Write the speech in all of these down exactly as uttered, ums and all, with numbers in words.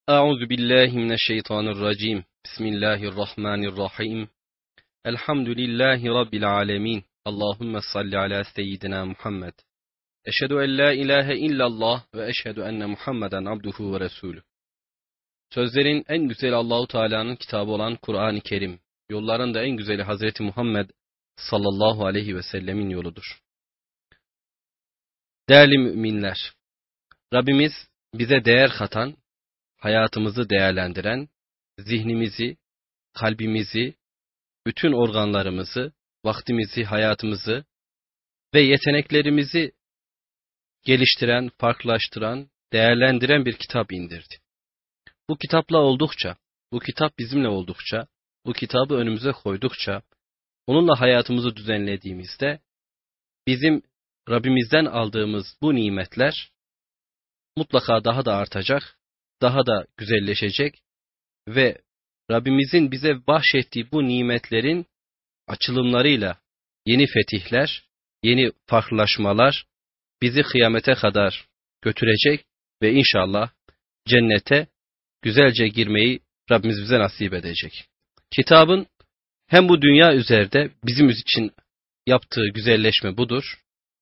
Euzu billahi mineşşeytanirracim. Bismillahirrahmanirrahim. Elhamdülillahi rabbil alamin. Allahumme salli ala seyyidina Muhammed. Eşhedü en la ilahe illallah ve eşhedü enne Muhammeden abduhu ve resulü. Sözlerin en güzeli Allahu Teala'nın kitabı olan Kur'an-ı Kerim. Yolların da en güzeli Hazreti Muhammed sallallahu aleyhi ve sellemin yoludur. Değerli müminler, Rabbimiz bize değer katan, hayatımızı değerlendiren, zihnimizi, kalbimizi, bütün organlarımızı, vaktimizi, hayatımızı ve yeteneklerimizi geliştiren, farklılaştıran, değerlendiren bir kitap indirdi. Bu kitapla oldukça, bu kitap bizimle oldukça, bu kitabı önümüze koydukça, onunla hayatımızı düzenlediğimizde, bizim Rabbimizden aldığımız bu nimetler mutlaka daha da artacak, daha da güzelleşecek ve Rabbimizin bize bahşettiği bu nimetlerin açılımlarıyla yeni fetihler, yeni farklılaşmalar bizi kıyamete kadar götürecek ve inşallah cennete güzelce girmeyi Rabbimiz bize nasip edecek. Kitabın hem bu dünya üzerinde bizim için yaptığı güzelleşme budur.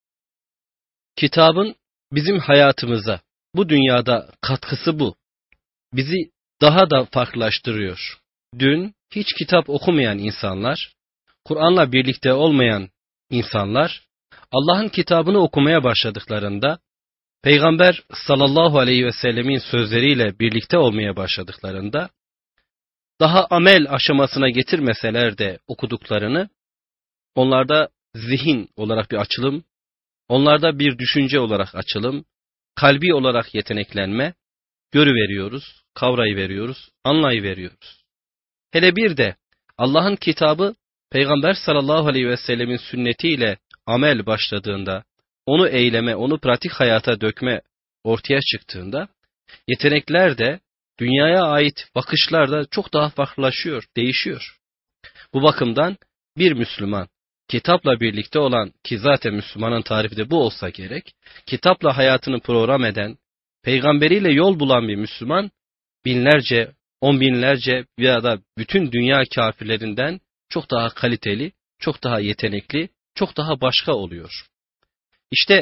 Kitabın bizim hayatımıza bu dünyada katkısı bu. Bizi daha da farklılaştırıyor. Dün hiç kitap okumayan insanlar, Kur'an'la birlikte olmayan insanlar, Allah'ın kitabını okumaya başladıklarında, Peygamber sallallahu aleyhi ve sellemin sözleriyle birlikte olmaya başladıklarında, daha amel aşamasına getirmeseler de okuduklarını, onlarda zihin olarak bir açılım, onlarda bir düşünce olarak açılım, kalbi olarak yeteneklenme, görüveriyoruz, kavrayıveriyoruz, anlayıveriyoruz. Hele bir de Allah'ın kitabı Peygamber sallallahu aleyhi ve sellemin sünnetiyle amel başladığında, onu eyleme, onu pratik hayata dökme ortaya çıktığında, yetenekler de dünyaya ait bakışlar da çok daha farklılaşıyor, değişiyor. Bu bakımdan bir Müslüman, kitapla birlikte olan, ki zaten Müslümanın tarifi de bu olsa gerek, kitapla hayatını program eden, peygamberiyle yol bulan bir Müslüman, binlerce, on binlerce ya da bütün dünya kafirlerinden çok daha kaliteli, çok daha yetenekli, çok daha başka oluyor. İşte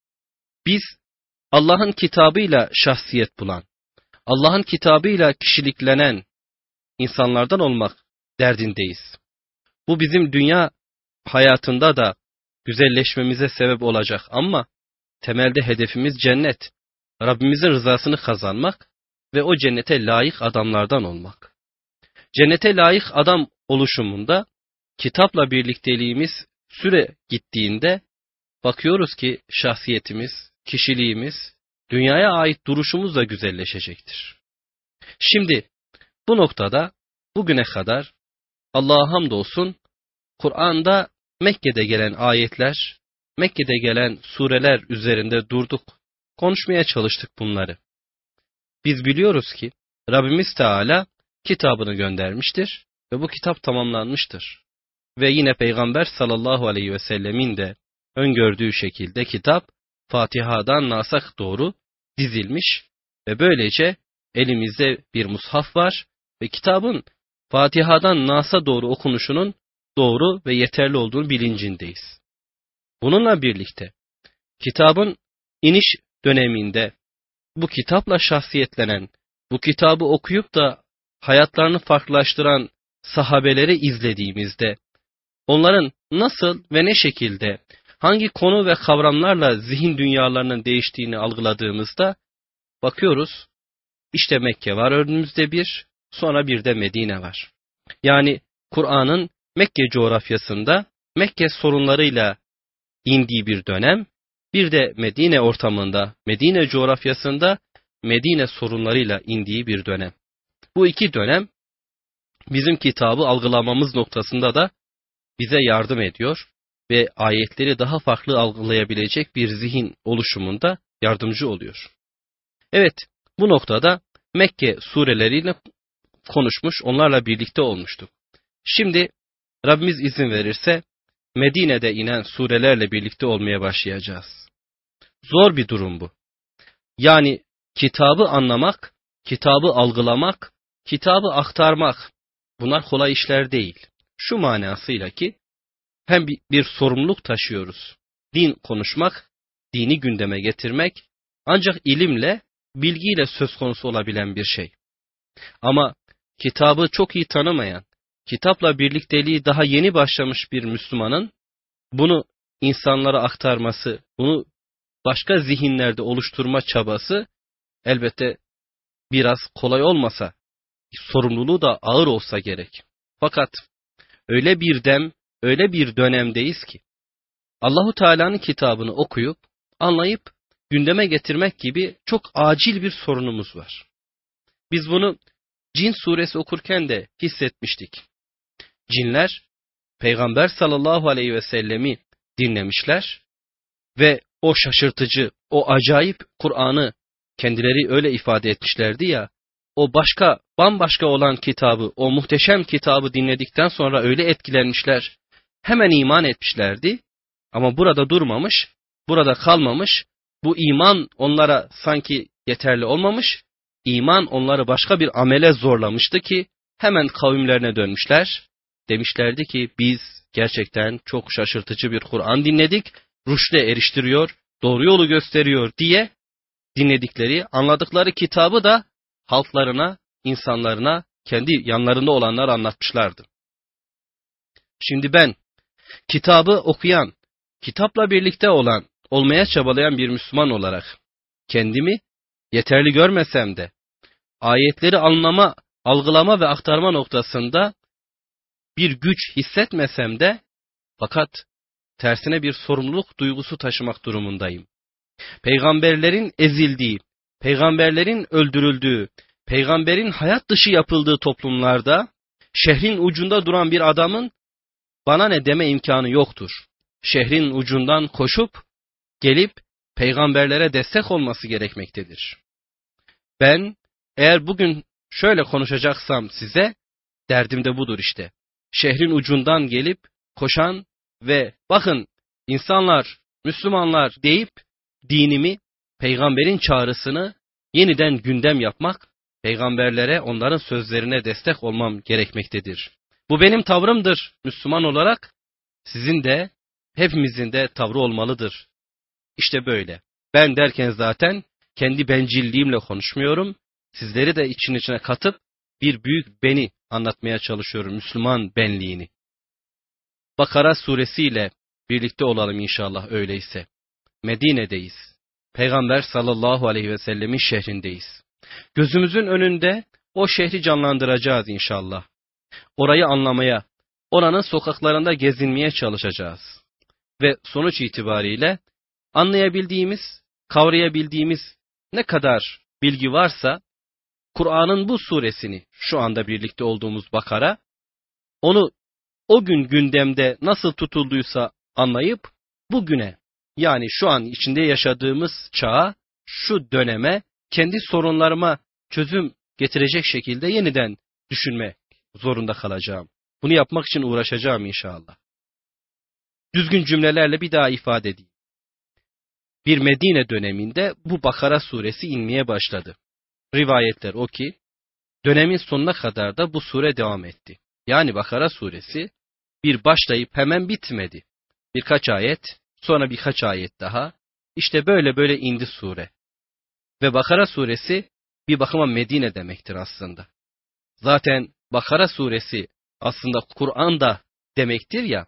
biz Allah'ın kitabıyla şahsiyet bulan, Allah'ın kitabıyla kişiliklenen insanlardan olmak derdindeyiz. Bu bizim dünya hayatında da güzelleşmemize sebep olacak ama temelde hedefimiz cennet. Rabbimizin rızasını kazanmak ve o cennete layık adamlardan olmak. Cennete layık adam oluşumunda kitapla birlikteliğimiz süre gittiğinde bakıyoruz ki şahsiyetimiz, kişiliğimiz, dünyaya ait duruşumuz da güzelleşecektir. Şimdi bu noktada bugüne kadar Allah'a hamdolsun Kur'an'da Mekke'de gelen ayetler, Mekke'de gelen sureler üzerinde durduk. Konuşmaya çalıştık bunları. Biz biliyoruz ki Rabbimiz Teala kitabını göndermiştir ve bu kitap tamamlanmıştır. Ve yine Peygamber sallallahu aleyhi ve sellemin de öngördüğü şekilde kitap Fatiha'dan Nas'a doğru dizilmiş ve böylece elimizde bir mushaf var ve kitabın Fatiha'dan Nas'a doğru okunuşunun doğru ve yeterli olduğunu bilincindeyiz. Bununla birlikte kitabın iniş döneminde bu kitapla şahsiyetlenen, bu kitabı okuyup da hayatlarını farklılaştıran sahabeleri izlediğimizde, onların nasıl ve ne şekilde, hangi konu ve kavramlarla zihin dünyalarının değiştiğini algıladığımızda, bakıyoruz, işte Mekke var önümüzde bir, sonra bir de Medine var. Yani Kur'an'ın Mekke coğrafyasında, Mekke sorunlarıyla indiği bir dönem, bir de Medine ortamında, Medine coğrafyasında Medine sorunlarıyla indiği bir dönem. Bu iki dönem bizim kitabı algılamamız noktasında da bize yardım ediyor ve ayetleri daha farklı algılayabilecek bir zihin oluşumunda yardımcı oluyor. Evet, bu noktada Mekke sureleriyle konuşmuş, onlarla birlikte olmuştuk. Şimdi Rabbimiz izin verirse Medine'de inen surelerle birlikte olmaya başlayacağız. Zor bir durum bu. Yani kitabı anlamak, kitabı algılamak, kitabı aktarmak, bunlar kolay işler değil. Şu manasıyla ki, hem bir, bir sorumluluk taşıyoruz. Din konuşmak, dini gündeme getirmek, ancak ilimle, bilgiyle söz konusu olabilen bir şey. Ama kitabı çok iyi tanımayan, kitapla birlikteliği daha yeni başlamış bir Müslümanın, bunu insanlara aktarması, bunu başka zihinlerde oluşturma çabası, elbette biraz kolay olmasa, sorumluluğu da ağır olsa gerek. Fakat öyle bir dem, öyle bir dönemdeyiz ki, Allahu Teala'nın kitabını okuyup, anlayıp, gündeme getirmek gibi çok acil bir sorunumuz var. Biz bunu Cin suresi okurken de hissetmiştik. Cinler, Peygamber sallallahu aleyhi ve sellemi dinlemişler ve o şaşırtıcı, o acayip Kur'an'ı kendileri öyle ifade etmişlerdi ya, o başka, bambaşka olan kitabı, o muhteşem kitabı dinledikten sonra öyle etkilenmişler, hemen iman etmişlerdi. Ama burada durmamış, burada kalmamış, bu iman onlara sanki yeterli olmamış, iman onları başka bir amele zorlamıştı ki, hemen kavimlerine dönmüşler. Demişlerdi ki, biz gerçekten çok şaşırtıcı bir Kur'an dinledik, rüşte eriştiriyor, doğru yolu gösteriyor diye dinledikleri, anladıkları kitabı da halklarına, insanlarına, kendi yanlarında olanlar anlatmışlardı. Şimdi ben, kitabı okuyan, kitapla birlikte olan, olmaya çabalayan bir Müslüman olarak, kendimi yeterli görmesem de, ayetleri anlama, algılama ve aktarma noktasında bir güç hissetmesem de, fakat tersine bir sorumluluk duygusu taşımak durumundayım. Peygamberlerin ezildiği, peygamberlerin öldürüldüğü, peygamberin hayat dışı yapıldığı toplumlarda, şehrin ucunda duran bir adamın bana ne deme imkanı yoktur. Şehrin ucundan koşup, gelip peygamberlere destek olması gerekmektedir. Ben eğer bugün şöyle konuşacaksam size, derdim de budur işte. Şehrin ucundan gelip koşan ve bakın insanlar, Müslümanlar deyip dinimi, peygamberin çağrısını yeniden gündem yapmak, peygamberlere, onların sözlerine destek olmam gerekmektedir. Bu benim tavrımdır Müslüman olarak, sizin de, hepimizin de tavrı olmalıdır. İşte böyle. Ben derken zaten kendi bencilliğimle konuşmuyorum, sizleri de için içine katıp bir büyük beni anlatmaya çalışıyorum, Müslüman benliğini. Bakara suresiyle birlikte olalım inşallah öyleyse. Medine'deyiz. Peygamber sallallahu aleyhi ve sellemin şehrindeyiz. Gözümüzün önünde o şehri canlandıracağız inşallah. Orayı anlamaya, oranın sokaklarında gezinmeye çalışacağız. Ve sonuç itibariyle anlayabildiğimiz, kavrayabildiğimiz ne kadar bilgi varsa, Kur'an'ın bu suresini, şu anda birlikte olduğumuz Bakara, onu o gün gündemde nasıl tutulduysa anlayıp, bugüne, yani şu an içinde yaşadığımız çağa, şu döneme, kendi sorunlarıma çözüm getirecek şekilde yeniden düşünme zorunda kalacağım. Bunu yapmak için uğraşacağım inşallah. Düzgün cümlelerle bir daha ifade edeyim. Bir Medine döneminde bu Bakara suresi inmeye başladı. Rivayetler o ki, dönemin sonuna kadar da bu sure devam etti. Yani Bakara suresi bir başlayıp hemen bitmedi. Birkaç ayet, sonra birkaç ayet daha, işte böyle böyle indi sure. Ve Bakara suresi bir bakıma Medine demektir aslında. Zaten Bakara suresi aslında Kur'an'da demektir ya.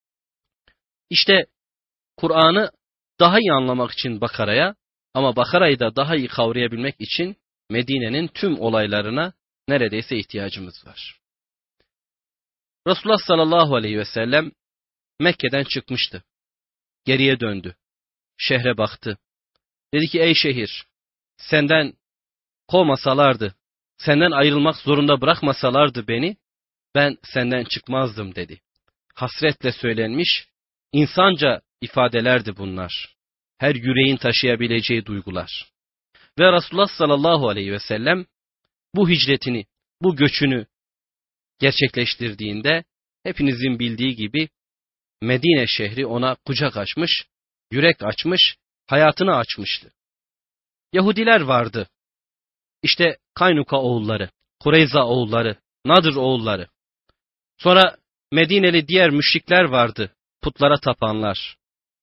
İşte Kur'an'ı daha iyi anlamak için Bakara'ya, ama Bakara'yı da daha iyi kavrayabilmek için Medine'nin tüm olaylarına neredeyse ihtiyacımız var. Resulullah sallallahu aleyhi ve sellem Mekke'den çıkmıştı. Geriye döndü. Şehre baktı. Dedi ki ey şehir, senden kovmasalardı, senden ayrılmak zorunda bırakmasalardı beni, ben senden çıkmazdım dedi. Hasretle söylenmiş, insanca ifadelerdi bunlar. Her yüreğin taşıyabileceği duygular. Ve Resulullah sallallahu aleyhi ve sellem bu hicretini, bu göçünü gerçekleştirdiğinde hepinizin bildiği gibi Medine şehri ona kucak açmış, yürek açmış, hayatını açmıştı. Yahudiler vardı. İşte Kaynuka oğulları, Kureyza oğulları, Nadir oğulları. Sonra Medineli diğer müşrikler vardı, putlara tapanlar.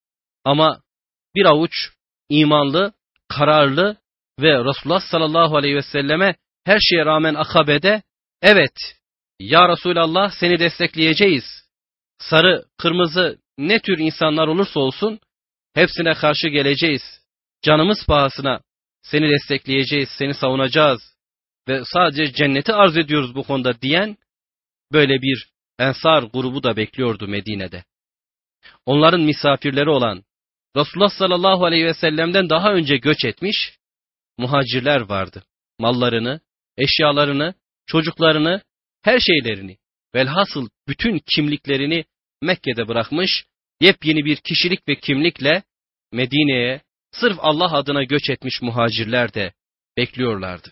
Ama bir avuç imanlı, kararlı ve Resulullah sallallahu aleyhi ve selleme her şeye rağmen Akabe'de, evet ya Resulallah seni destekleyeceğiz. Sarı, kırmızı ne tür insanlar olursa olsun hepsine karşı geleceğiz. Canımız pahasına seni destekleyeceğiz, seni savunacağız ve sadece cenneti arz ediyoruz bu konuda diyen böyle bir Ensar grubu da bekliyordu Medine'de. Onların misafirleri olan Resulullah sallallahu aleyhi ve sellem'den daha önce göç etmiş muhacirler vardı. Mallarını, eşyalarını, çocuklarını, her şeylerini, velhasıl bütün kimliklerini Mekke'de bırakmış, yepyeni bir kişilik ve kimlikle Medine'ye sırf Allah adına göç etmiş muhacirler de bekliyorlardı.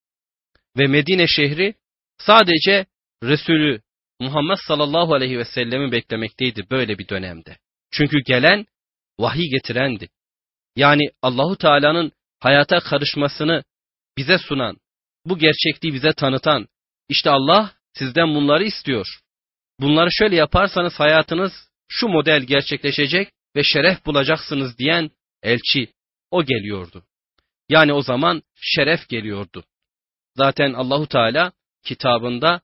Ve Medine şehri sadece Resulü Muhammed sallallahu aleyhi ve sellem'i beklemekteydi böyle bir dönemde. Çünkü gelen vahiy getirendi. Yani Allahu Teala'nın hayata karışmasını bize sunan, bu gerçekliği bize tanıtan, işte Allah sizden bunları istiyor. Bunları şöyle yaparsanız hayatınız şu model gerçekleşecek ve şeref bulacaksınız diyen elçi o geliyordu. Yani o zaman şeref geliyordu. Zaten Allahu Teala kitabında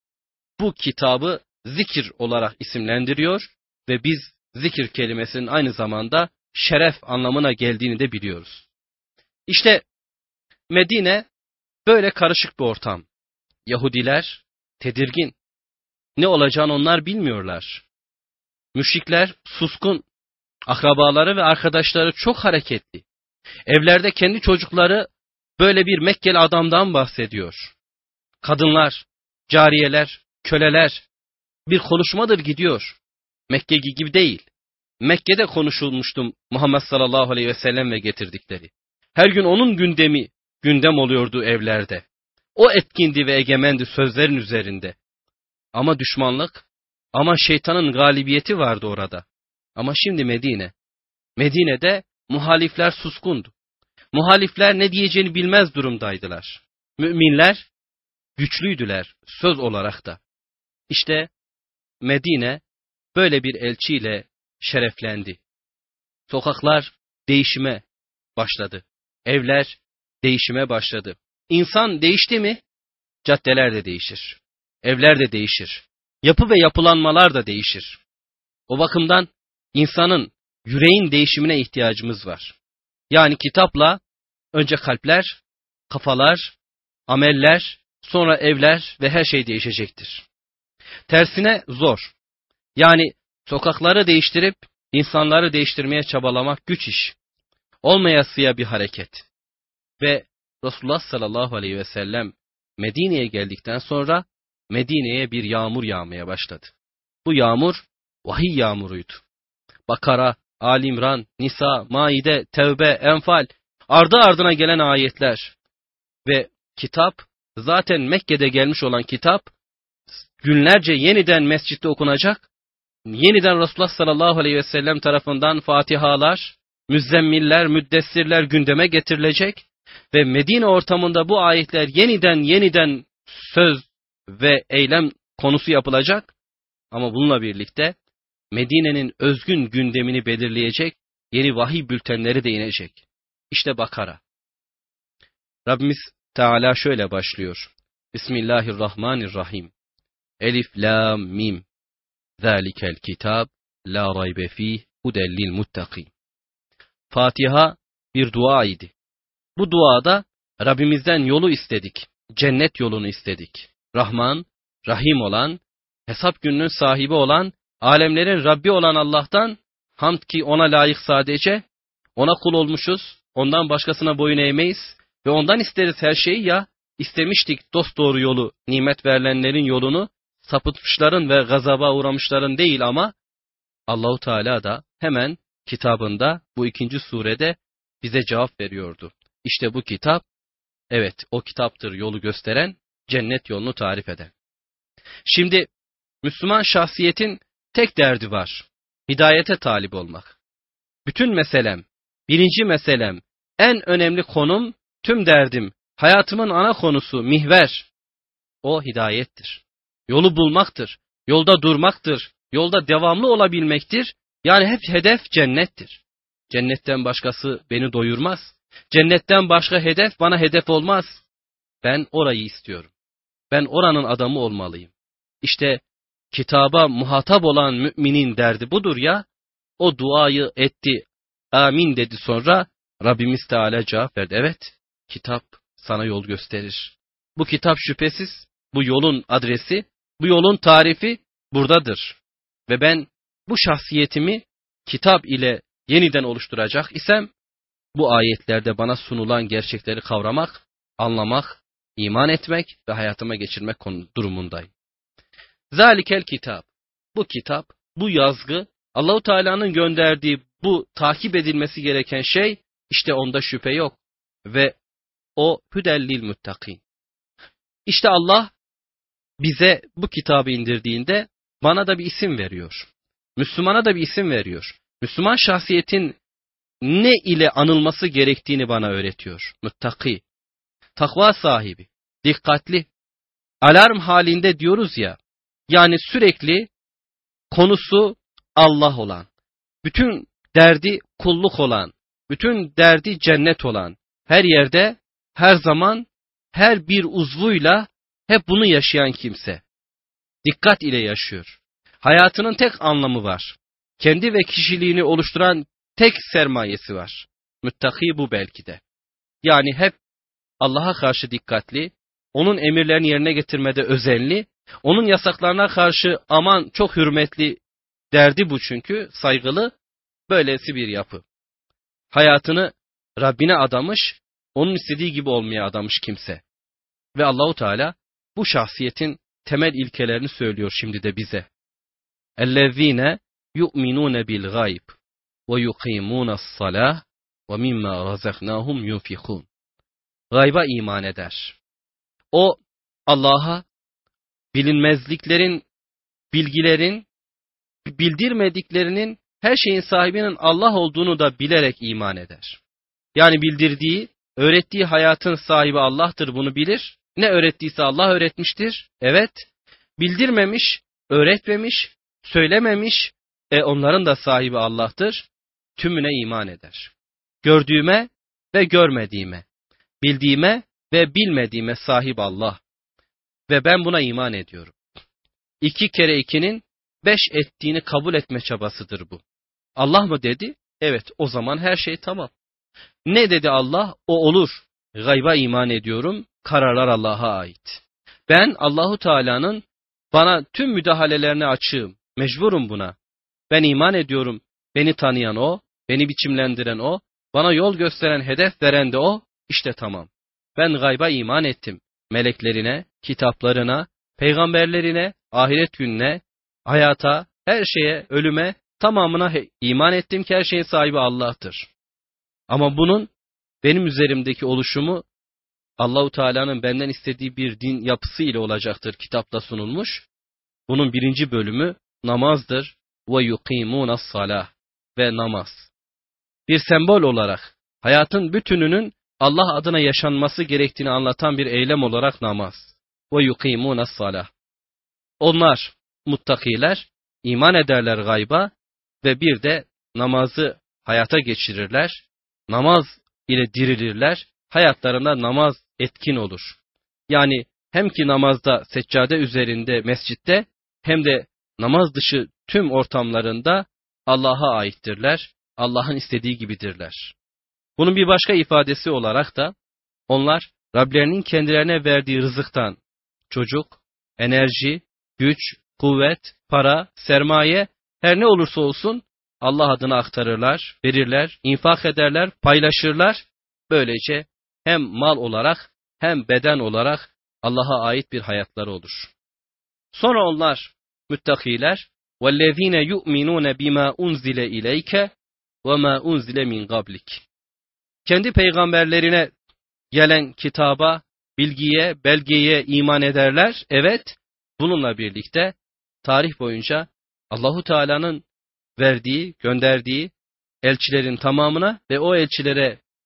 bu kitabı zikir olarak isimlendiriyor ve biz zikir kelimesinin aynı zamanda şeref anlamına geldiğini de biliyoruz. İşte Medine böyle karışık bir ortam. Yahudiler tedirgin. Ne olacağını onlar bilmiyorlar. Müşrikler suskun. Akrabaları ve arkadaşları çok hareketli. Evlerde kendi çocukları böyle bir Mekkeli adamdan bahsediyor. Kadınlar, cariyeler, köleler bir konuşmadır gidiyor. Mekke gibi değil. Mekke'de konuşulmuştu Muhammed sallallahu aleyhi ve sellem ve getirdikleri. Her gün onun gündemi gündem oluyordu evlerde. O etkindi ve egemendi sözlerin üzerinde. Ama düşmanlık, ama şeytanın galibiyeti vardı orada. Ama şimdi Medine. Medine'de muhalifler suskundu. Muhalifler ne diyeceğini bilmez durumdaydılar. Müminler güçlüydüler söz olarak da. İşte Medine böyle bir elçiyle şereflendi. Sokaklar değişime başladı. Evler değişime başladı. İnsan değişti mi? Caddeler de değişir. Evler de değişir. Yapı ve yapılanmalar da değişir. O bakımdan insanın yüreğin değişimine ihtiyacımız var. Yani kitapla önce kalpler, kafalar, ameller, sonra evler ve her şey değişecektir. Tersine zor. Yani sokakları değiştirip insanları değiştirmeye çabalamak güç iş. Olmayasıya bir hareket. Ve Resulullah sallallahu aleyhi ve sellem Medine'ye geldikten sonra Medine'ye bir yağmur yağmaya başladı. Bu yağmur vahiy yağmuruydu. Bakara, Ali İmran, Nisa, Maide, Tevbe, Enfal, ardı ardına gelen ayetler ve kitap, zaten Mekke'de gelmiş olan kitap, günlerce yeniden mescitte okunacak, yeniden Resulullah sallallahu aleyhi ve sellem tarafından fatihalar, müzzemmiller, müddessirler gündeme getirilecek ve Medine ortamında bu ayetler yeniden yeniden söz ve eylem konusu yapılacak. Ama bununla birlikte Medine'nin özgün gündemini belirleyecek yeni vahiy bültenleri de inecek. İşte Bakara. Rabbimiz Teala şöyle başlıyor. Bismillahirrahmanirrahim. Elif, Lam, Mim. Zalikel kitab, la raybe fih, hudellil muttaqin. Fatiha bir dua idi. Bu duada Rabbimizden yolu istedik. Cennet yolunu istedik. Rahman, Rahim olan, hesap gününün sahibi olan, alemlerin Rabbi olan Allah'tan hamd ki ona layık sadece, ona kul olmuşuz, ondan başkasına boyun eğmeyiz ve ondan isteriz her şeyi ya, istemiştik dosdoğru yolu, nimet verilenlerin yolunu, sapıtmışların ve gazaba uğramışların değil ama Allahu Teala da hemen kitabında bu ikinci surede bize cevap veriyordu. İşte bu kitap, evet o kitaptır yolu gösteren, cennet yolunu tarif eden. Şimdi Müslüman şahsiyetin tek derdi var. Hidayete talip olmak. Bütün meselem, birinci meselem, en önemli konum, tüm derdim Hayatımın ana konusu, mihver, o hidayettir. Yolu bulmaktır, yolda durmaktır, yolda devamlı olabilmektir. Yani hep hedef cennettir. Cennetten başkası beni doyurmaz. Cennetten başka hedef bana hedef olmaz. Ben orayı istiyorum. Ben oranın adamı olmalıyım. İşte kitaba muhatap olan müminin derdi budur ya. O duayı etti, amin dedi, sonra Rabbimiz Teala cevap verdi. Evet, kitap sana yol gösterir. Bu kitap şüphesiz bu yolun adresi, bu yolun tarifi buradadır. Ve ben bu şahsiyetimi kitap ile yeniden oluşturacak isem, bu ayetlerde bana sunulan gerçekleri kavramak, anlamak, iman etmek ve hayatıma geçirmek durumundayım. Zalikel kitap. Bu kitap, bu yazgı, Allahu Teala'nın gönderdiği bu takip edilmesi gereken şey, işte onda şüphe yok. Ve o hüdellil muttakin. İşte Allah bize bu kitabı indirdiğinde bana da bir isim veriyor. Müslümana da bir isim veriyor. Müslüman şahsiyetin ne ile anılması gerektiğini bana öğretiyor. Muttaki, takva sahibi, dikkatli, alarm halinde diyoruz ya, yani sürekli konusu Allah olan, bütün derdi kulluk olan, bütün derdi cennet olan, her yerde, her zaman, her bir uzvuyla hep bunu yaşayan kimse. Dikkat ile yaşıyor. Hayatının tek anlamı var. Kendi ve kişiliğini oluşturan tek sermayesi var. Muttaki bu belki de. Yani hep Allah'a karşı dikkatli, onun emirlerini yerine getirmede özenli, onun yasaklarına karşı aman çok hürmetli derdi bu, çünkü saygılı, böylesi bir yapı. Hayatını Rabbine adamış, onun istediği gibi olmaya adamış kimse. Ve Allahu Teala bu şahsiyetin temel ilkelerini söylüyor şimdi de bize. اَلَّذ۪ينَ يُؤْمِنُونَ بِالْغَيْبِ وَيُقِيمُونَ الصَّلَاةِ وَمِمَّا رَزَقْنَاهُمْ يُنْفِقُونَ. Gayba iman eder. O Allah'a bilinmezliklerin, bilgilerin, bildirmediklerinin, her şeyin sahibinin Allah olduğunu da bilerek iman eder. Yani bildirdiği, öğrettiği hayatın sahibi Allah'tır, bunu bilir. Ne öğrettiyse Allah öğretmiştir. Evet. Bildirmemiş, öğretmemiş, söylememiş, e onların da sahibi Allah'tır. Tümüne iman eder. Gördüğüme ve görmediğime, bildiğime ve bilmediğime sahip Allah. Ve ben buna iman ediyorum. İki kere ikinin beş ettiğini kabul etme çabasıdır bu. Allah mı dedi? Evet, o zaman her şey tamam. Ne dedi Allah? O olur. Gayba iman ediyorum. Kararlar Allah'a ait. Ben Allahu Teala'nın bana tüm müdahalelerine açığım. Mecburum buna. Ben iman ediyorum. Beni tanıyan o, beni biçimlendiren o, bana yol gösteren, hedef veren de o. İşte tamam. Ben gayba iman ettim. Meleklerine, kitaplarına, peygamberlerine, ahiret gününe, hayata, her şeye, ölüme, tamamına iman ettim ki her şeyin sahibi Allah'tır. Ama bunun benim üzerimdeki oluşumu Allahu Teala'nın benden istediği bir din yapısı ile olacaktır, kitapta sunulmuş. Bunun birinci bölümü namazdır. Ve yuqimunas salah, ve namaz. Bir sembol olarak hayatın bütününün Allah adına yaşanması gerektiğini anlatan bir eylem olarak namaz. Ve yuqimunas salah. Onlar muttakiler, iman ederler gayba ve bir de namazı hayata geçirirler. Namaz ile dirilirler. Hayatlarında namaz etkin olur. Yani hem ki namazda, seccade üzerinde, mescitte, hem de namaz dışı tüm ortamlarında Allah'a aittirler. Allah'ın istediği gibidirler. Bunun bir başka ifadesi olarak da onlar Rablerinin kendilerine verdiği rızıktan çocuk, enerji, güç, kuvvet, para, sermaye, her ne olursa olsun Allah adına aktarırlar, verirler, infak ederler, paylaşırlar. Böylece hem mal olarak hem beden olarak Allah'a ait bir hayatları olur. Sonra onlar müttakiler وَالَّذ۪ينَ يُؤْمِنُونَ بِمَا اُنْزِلَ اِلَيْكَ وَمَا اُنْزِلَ مِنْ قَبْلِكَ. Kendi peygamberlerine gelen kitaba, bilgiye, belgeye iman ederler. Evet, bununla birlikte tarih boyunca Allahu Teala'nın verdiği, gönderdiği elçilerin tamamına ve o elçilere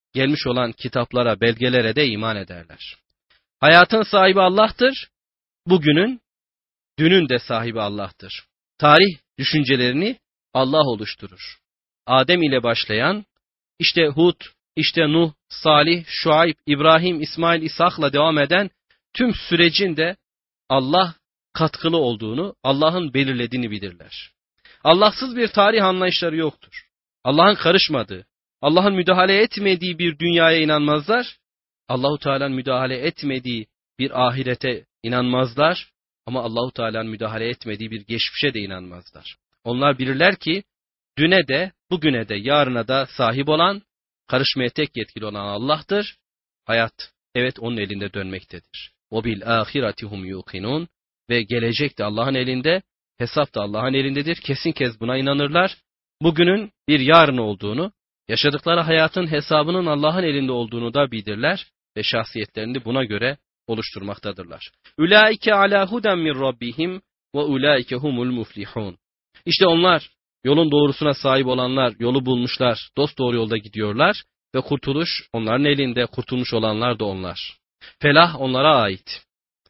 gelmiş olan kitaplara, belgelere de iman ederler. Hayatın sahibi Allah'tır. Bugünün, dünün de sahibi Allah'tır. Tarih düşüncelerini Allah oluşturur. Adem ile başlayan, işte Hud, işte Nuh, Salih, Şuayb, İbrahim, İsmail, İshak'la devam eden tüm sürecin de Allah katkılı olduğunu, Allah'ın belirlediğini bilirler. Allahsız bir tarih anlayışları yoktur. Allah'ın karışmadığı, Allah'ın müdahale etmediği bir dünyaya inanmazlar. Allahu Teala'nın müdahale etmediği bir ahirete inanmazlar. Ama Allahu Teala'nın müdahale etmediği bir geçmişe de inanmazlar. Onlar bilirler ki düne de, bugüne de, yarına da sahip olan, karışmaya tek yetkili olan Allah'tır. Hayat, evet, onun elinde dönmektedir. O bil ahiretihum yuqinun ve gelecek de Allah'ın elinde, hesap da Allah'ın elindedir. Kesin kez buna inanırlar. Bugünün bir yarın olduğunu, yaşadıkları hayatın hesabının Allah'ın elinde olduğunu da bilirler ve şahsiyetlerini buna göre oluşturmaktadırlar. Ulaike ala huden min rabbihim ve ulaike humul muflihun. İşte onlar, yolun doğrusuna sahip olanlar, yolu bulmuşlar, dosdoğru yolda gidiyorlar ve kurtuluş onların elinde, kurtulmuş olanlar da onlar. Felah onlara ait.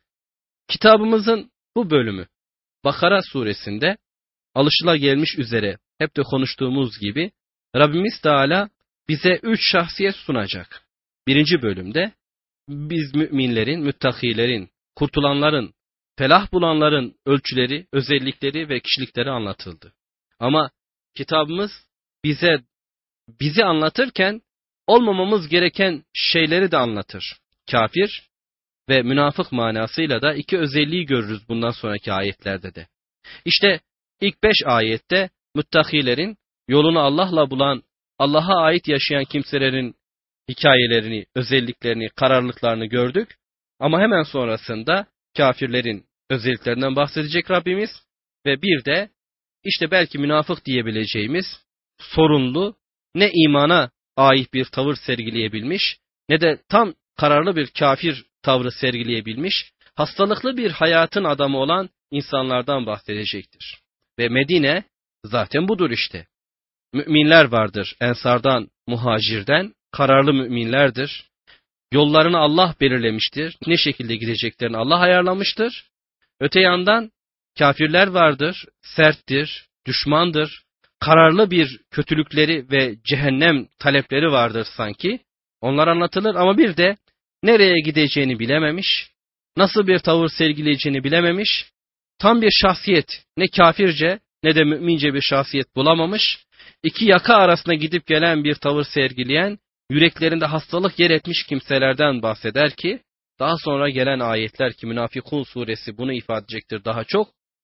Kitabımızın bu bölümü Bakara suresinde alışılagelmiş üzere hep de konuştuğumuz gibi Rabbimiz Teala bize üç şahsiyet sunacak. Birinci bölümde biz müminlerin, müttakilerin, kurtulanların, felah bulanların ölçüleri, özellikleri ve kişilikleri anlatıldı. Ama kitabımız bize bizi anlatırken olmamamız gereken şeyleri de anlatır. Kafir ve münafık manasıyla da iki özelliği görürüz bundan sonraki ayetlerde de. İşte ilk beş ayette müttakilerin, yolunu Allah'la bulan, Allah'a ait yaşayan kimselerin hikayelerini, özelliklerini, kararlılıklarını gördük. Ama hemen sonrasında kafirlerin özelliklerinden bahsedecek Rabbimiz ve bir de işte belki münafık diyebileceğimiz sorunlu, ne imana ait bir tavır sergileyebilmiş ne de tam kararlı bir kafir tavrı sergileyebilmiş, hastalıklı bir hayatın adamı olan insanlardan bahsedecektir. Ve Medine zaten budur işte. Müminler vardır ensardan, muhacirden, kararlı müminlerdir. Yollarını Allah belirlemiştir. Ne şekilde gideceklerini Allah ayarlamıştır. Öte yandan kafirler vardır, serttir, düşmandır, kararlı bir kötülükleri ve cehennem talepleri vardır sanki. Onlar anlatılır ama bir de nereye gideceğini bilememiş, nasıl bir tavır sergileyeceğini bilememiş, tam bir şahsiyet, ne kafirce ne de mümince bir şahsiyet bulamamış, iki yaka arasında gidip gelen bir tavır sergileyen, yüreklerinde hastalık yer etmiş kimselerden bahseder ki, daha sonra gelen ayetler ki Münafikun suresi bunu ifade edecektir daha çok,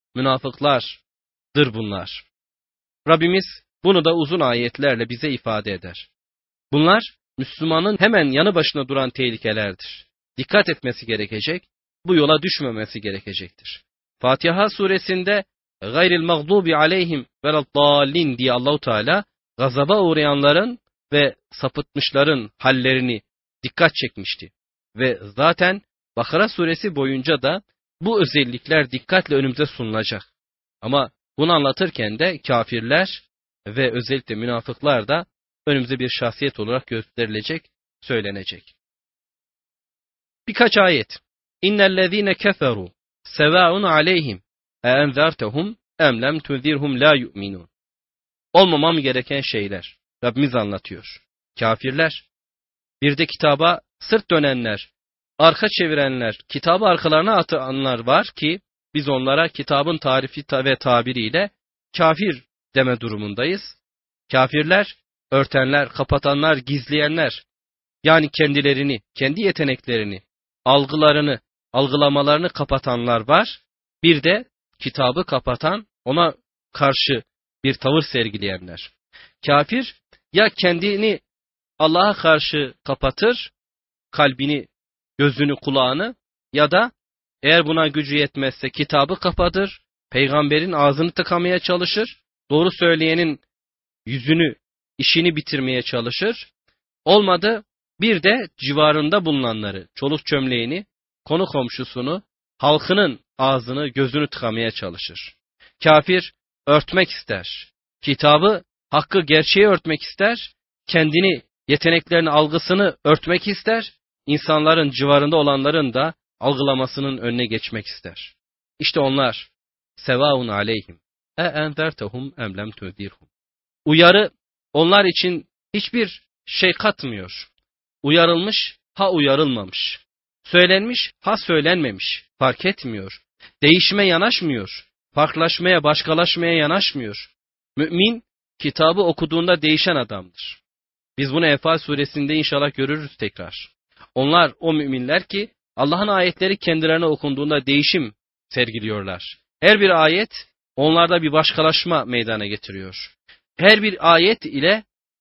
münafıklardır bunlar. Rabbimiz bunu da uzun ayetlerle bize ifade eder. Bunlar Müslümanın hemen yanı başına duran tehlikelerdir. Dikkat etmesi gerekecek, bu yola düşmemesi gerekecektir. Fatiha suresinde gayril mağdubi aleyhim veleddallin diye Allahu Teala gazaba uğrayanların ve sapıtmışların hallerini dikkat çekmişti. Ve zaten Bakara suresi boyunca da bu özellikler dikkatle önümüze sunulacak. Ama bunu anlatırken de kafirler ve özellikle münafıklar da önümüze bir şahsiyet olarak gösterilecek, söylenecek. Birkaç ayet. İnnellezîne keferû sevâun aleyhim e enzertehum em lem tunzirhum la yu'minun. Olmamam gereken şeyler. Rabbimiz anlatıyor. Kafirler, bir de kitaba sırt dönenler, arka çevirenler, kitabı arkalarına atanlar var ki biz onlara kitabın tarifi ve tabiriyle kafir deme durumundayız. Kafirler, örtenler, kapatanlar, gizleyenler, yani kendilerini, kendi yeteneklerini, algılarını, algılamalarını kapatanlar var. Bir de kitabı kapatan, ona karşı bir tavır sergileyenler. Kafir ya kendini Allah'a karşı kapatır, kalbini, gözünü, kulağını, ya da eğer buna gücü yetmezse kitabı kapatır, peygamberin ağzını tıkamaya çalışır, doğru söyleyenin yüzünü, işini bitirmeye çalışır. Olmadı, bir de civarında bulunanları, çoluk çömleğini, konu komşusunu, halkının ağzını, gözünü tıkamaya çalışır. Kafir örtmek ister. Kitabı, hakkı, gerçeği örtmek ister. Kendini yeteneklerini, algısını örtmek ister, insanların civarında olanların da algılamasının önüne geçmek ister. İşte onlar sevaun aleyhim e enzertehum em lem tunzirhum. Uyarı onlar için hiçbir şey katmıyor. Uyarılmış ha uyarılmamış. Söylenmiş ha söylenmemiş. Fark etmiyor. Değişime yanaşmıyor. Farklılaşmaya, başkalaşmaya yanaşmıyor. Mümin kitabı okuduğunda değişen adamdır. Biz bunu Enfal suresinde inşallah görürüz tekrar. Onlar o müminler ki Allah'ın ayetleri kendilerine okunduğunda değişim sergiliyorlar. Her bir ayet onlarda bir başkalaşma meydana getiriyor. Her bir ayet ile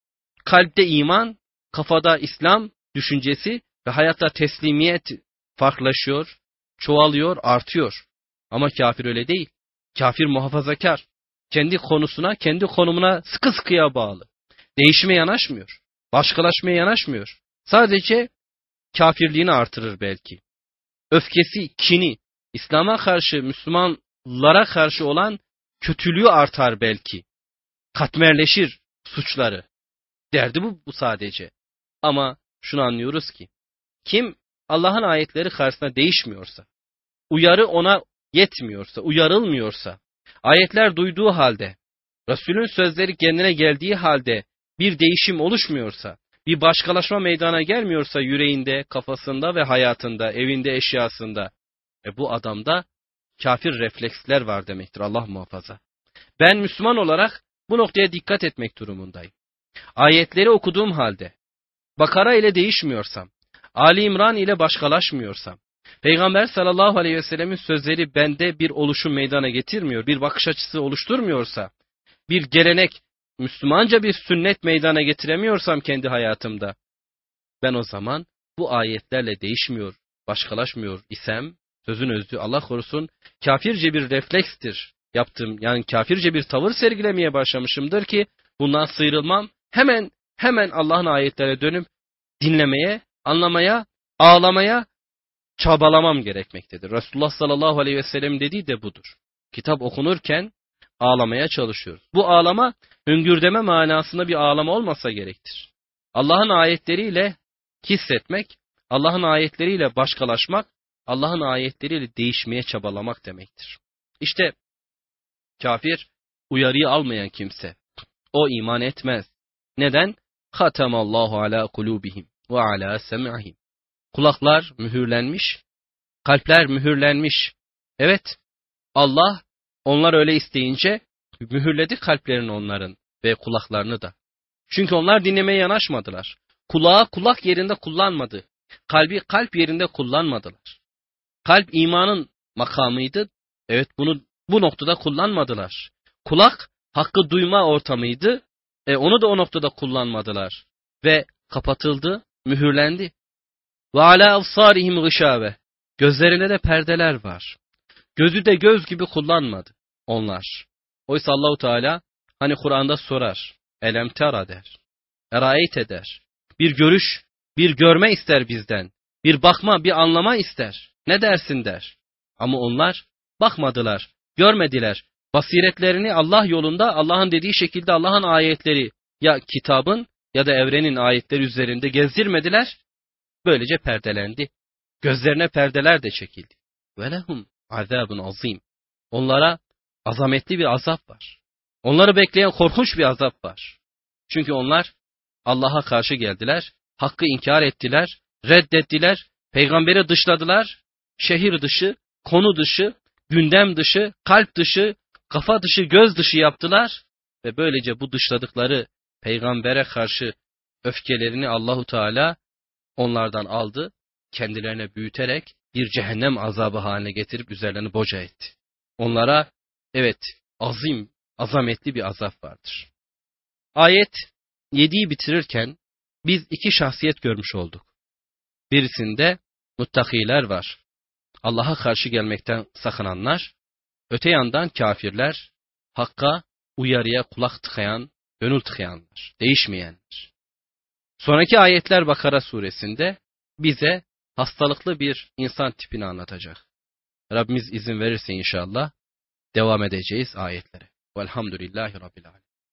kalpte iman, kafada İslam düşüncesi ve hayatta teslimiyet farklılaşıyor, çoğalıyor, artıyor. Ama kafir öyle değil. Kafir muhafazakar. Kendi konusuna, kendi konumuna sıkı sıkıya bağlı. Değişime yanaşmıyor. Başkalaşmaya yanaşmıyor. Sadece kafirliğini artırır belki. Öfkesi, kini, İslam'a karşı, Müslümanlara karşı olan kötülüğü artar belki. Katmerleşir suçları. Derdi bu, bu sadece. Ama şunu anlıyoruz ki, kim Allah'ın ayetleri karşısında değişmiyorsa, uyarı ona yetmiyorsa, uyarılmıyorsa, ayetler duyduğu halde, Resulün sözleri kendine geldiği halde bir değişim oluşmuyorsa, bir başkalaşma meydana gelmiyorsa yüreğinde, kafasında ve hayatında, evinde, eşyasında, e bu adamda kafir refleksler var demektir. Allah muhafaza. Ben Müslüman olarak bu noktaya dikkat etmek durumundayım. Ayetleri okuduğum halde, Bakara ile değişmiyorsam, Ali İmran ile başkalaşmıyorsam, Peygamber sallallahu aleyhi ve sellemin sözleri bende bir oluşum meydana getirmiyor, bir bakış açısı oluşturmuyorsa, bir gelenek, Müslümanca bir sünnet meydana getiremiyorsam kendi hayatımda, ben o zaman bu ayetlerle değişmiyor, başkalaşmıyor isem, sözün özü Allah korusun, kafirce bir reflekstir yaptığım, yani kafirce bir tavır sergilemeye başlamışımdır ki, bundan sıyrılmam, hemen hemen Allah'ın ayetlere dönüp dinlemeye, anlamaya, ağlamaya, çabalamam gerekmektedir. Resulullah sallallahu aleyhi ve sellem dediği de budur. Kitap okunurken ağlamaya çalışıyoruz. Bu ağlama hüngürdeme manasında bir ağlama olmasa gerektir. Allah'ın ayetleriyle hissetmek, Allah'ın ayetleriyle başkalaşmak, Allah'ın ayetleriyle değişmeye çabalamak demektir. İşte kafir uyarıyı almayan kimse, o iman etmez. Neden? Hatamallahu ala kulubihim ve ala sem'ihim. Kulaklar mühürlenmiş, kalpler mühürlenmiş. Evet, Allah onlar öyle isteyince mühürledi kalplerini onların ve kulaklarını da. Çünkü onlar dinlemeye yanaşmadılar. Kulağı kulak yerinde kullanmadı. Kalbi kalp yerinde kullanmadılar. Kalp imanın makamıydı. Evet, bunu bu noktada kullanmadılar. Kulak hakkı duyma ortamıydı. E, onu da o noktada kullanmadılar. Ve kapatıldı, mühürlendi. Ve ala afsarihim gışave. Gözlerinde de perdeler var. Gözü de göz gibi kullanmadı onlar. Oysa Allahu Teala hani Kur'an'da sorar. Elem tera der. Eraeyte der. Bir görüş, bir görme ister bizden. Bir bakma, bir anlama ister. Ne dersin der. Ama onlar bakmadılar, görmediler. Basiretlerini Allah yolunda, Allah'ın dediği şekilde Allah'ın ayetleri ya kitabın ya da evrenin ayetleri üzerinde gezdirmediler. Böylece perdelendi. Gözlerine perdeler de çekildi. Ve lehum azabun azim. Onlara azametli bir azap var. Onları bekleyen korkunç bir azap var. Çünkü onlar Allah'a karşı geldiler, hakkı inkar ettiler, reddettiler, peygamberi dışladılar, şehir dışı, konu dışı, gündem dışı, kalp dışı, kafa dışı, göz dışı yaptılar ve böylece bu dışladıkları peygambere karşı öfkelerini Allahu Teala onlardan aldı, kendilerine büyüterek bir cehennem azabı haline getirip üzerlerini boca etti. Onlara evet azim, azametli bir azap vardır. Ayet yediyi bitirirken biz iki şahsiyet görmüş olduk. Birisinde muttakiler var. Allah'a karşı gelmekten sakınanlar, öte yandan kafirler, hakka, uyarıya kulak tıkayan, gönül tıkayanlar, değişmeyenler. Sonraki ayetler Bakara suresinde bize hastalıklı bir insan tipini anlatacak. Rabbimiz izin verirse inşallah devam edeceğiz ayetlere. Velhamdülillahi Rabbil Alemin.